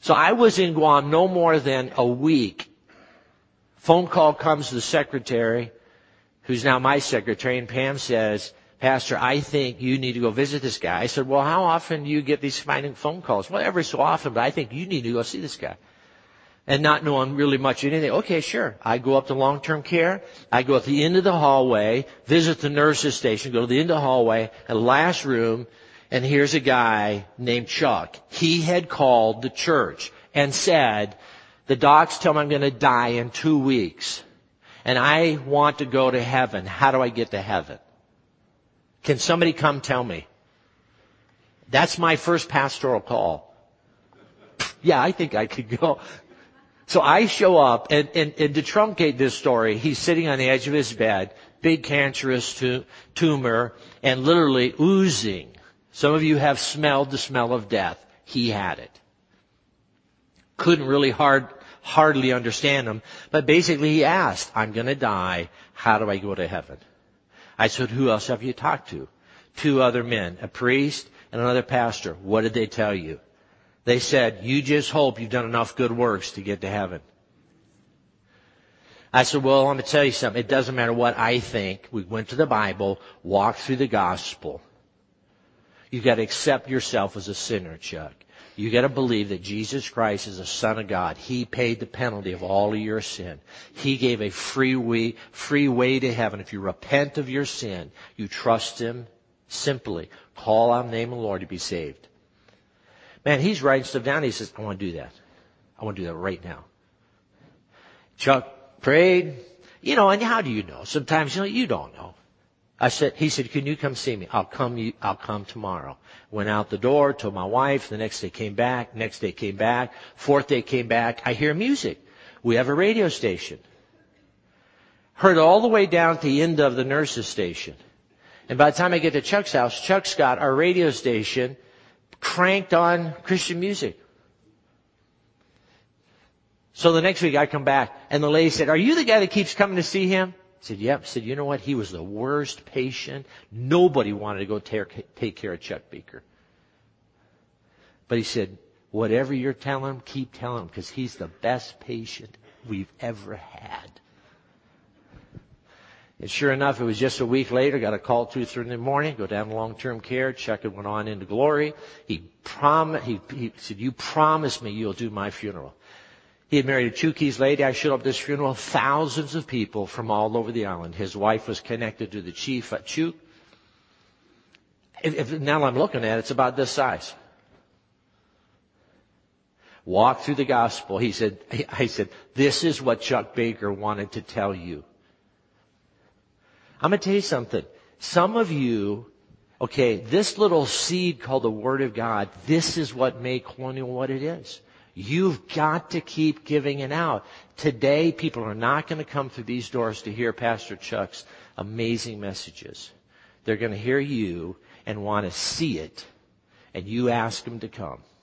So I was in Guam no more than a week. Phone call comes to the secretary, who's now my secretary, and Pam says, Pastor, I think you need to go visit this guy. I said, well, how often do you get these phone calls? Well, every so often, but I think you need to go see this guy. And not knowing really much anything. Okay, sure. I go up to long-term care. I go at the end of the hallway, visit the nurse's station, go to the end of the hallway, and the last room, and here's a guy named Chuck. He had called the church and said, the docs tell me I'm going to die in 2 weeks. And I want to go to heaven. How do I get to heaven? Can somebody come tell me? That's my first pastoral call. Yeah, I think I could go. So I show up, and to truncate this story, he's sitting on the edge of his bed, big cancerous tumor, and literally oozing. Some of you have smelled the smell of death. He had it. Couldn't really hardly understand him, but basically he asked, I'm going to die. How do I go to heaven? I said, who else have you talked to? 2 other men, a priest and another pastor. What did they tell you? They said, you just hope you've done enough good works to get to heaven. I said, well, I'm going to tell you something. It doesn't matter what I think. We went to the Bible, walked through the gospel. You've got to accept yourself as a sinner, Chuck. You've got to believe that Jesus Christ is the Son of God. He paid the penalty of all of your sin. He gave a free way to heaven. If you repent of your sin, you trust Him simply. Call on the name of the Lord to be saved. Man, he's writing stuff down. He says, I want to do that. I want to do that right now. Chuck prayed. And how do you know? Sometimes, you don't know. He said, can you come see me? I'll come tomorrow. Went out the door, told my wife. The next day came back. Next day came back. 4th day came back. I hear music. We have a radio station. Heard all the way down at the end of the nurse's station. And by the time I get to Chuck's house, Chuck's got our radio station cranked on Christian music. So the next week I come back and the lady said, are you the guy that keeps coming to see him? I said, yep. I said, you know what? He was the worst patient. Nobody wanted to go take care of Chuck Baker. But he said, whatever you're telling him, keep telling him because he's the best patient we've ever had. And sure enough, it was just a week later, got a call 2:30 in the morning, go down to long-term care. Chuck had went on into glory. He said, you promised me you'll do my funeral. He had married a Chuukese lady. I showed up at this funeral, thousands of people from all over the island. His wife was connected to the chief at Chuuk. Now I'm looking at it, it's about this size. Walk through the gospel. I said, this is what Chuck Baker wanted to tell you. I'm going to tell you something. Some of you, this little seed called the Word of God, this is what made Colonial what it is. You've got to keep giving it out. Today, people are not going to come through these doors to hear Pastor Chuck's amazing messages. They're going to hear you and want to see it, and you ask them to come.